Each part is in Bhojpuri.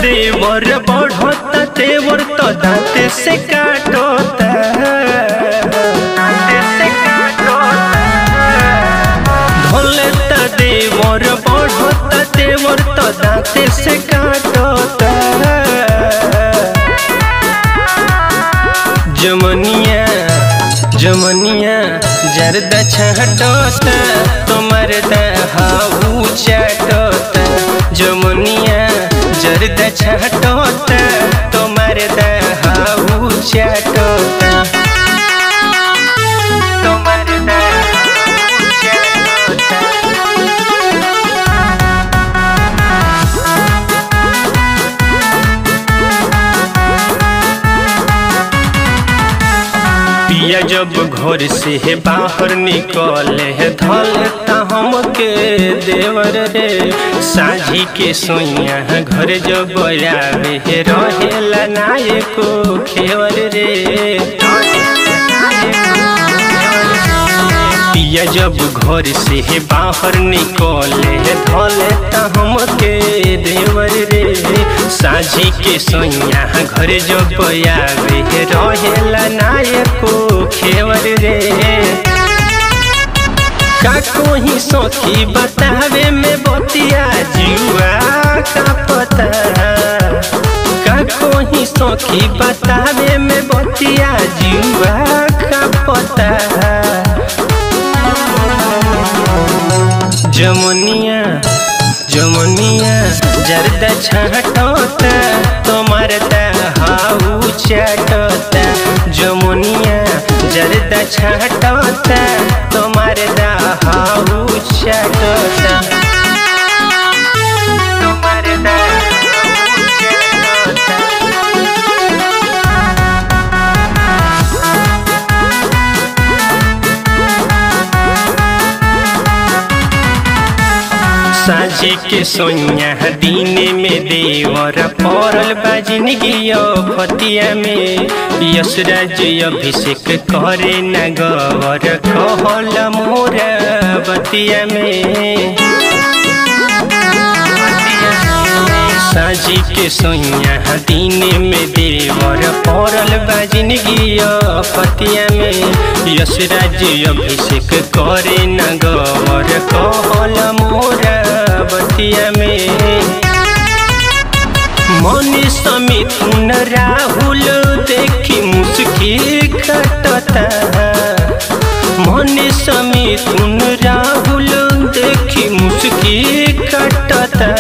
देवर बढ़ता तेवर तो दांते से काटोता धोलेता देवर बढ़ता तेवर तो दांते से काटोता जमनिया जमनिया जर्दा छाटोता तुम्हार हाउ चाटोता जमनिया जर्दा छाटोता तुम्हार हाउ चाटोता तुम्हार हाउ चाटोता पिया जब घर से बाहर निकले है धलता हमके देवर रे साझी के सोइया घर जब आवे है रहेला नायको खेवर रे पिया जब घर से बाहर निकले है धलता हमके देवर रे साझी के सोइया घर जब आवे है रहेला नायको खेवर रे का कोही सखी बतावे में बतिया जुआ का पता का कोही सखी बतावे में बतिया जुआ का पता जमुनिया जमुनिया जर्दा छाटोता तुम्हार हाउ चाटोता जमुनिया जर्दा छाटोता तुम्हार हाउ चाटोता तुम्हार हाउ चाटोता साझी के सोइया दीने में देवर पड़ल बाजिनगियो फतिया में यशराज अभिषेक करे न गवर कहल मोर बतिया में साझी के सोइया दीने में देवर पड़ल बाजिनगियो फतिया में यशराज अभिषेक करे न गवर कहल मोर बतिया में मनीष मिथुन राहुल देखी मुस्की खटता मनीष मिथुन राहुल देखी मुस्की खटता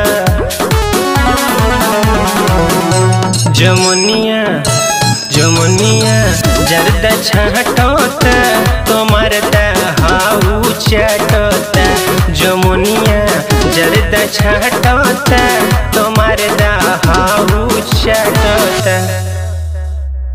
जमुनिया जमुनिया जर्दा छाटोता तुम्हार हाउ चाटोता जमुनिया जर्दा छाटोता तुम्हार हाउ चाटोता।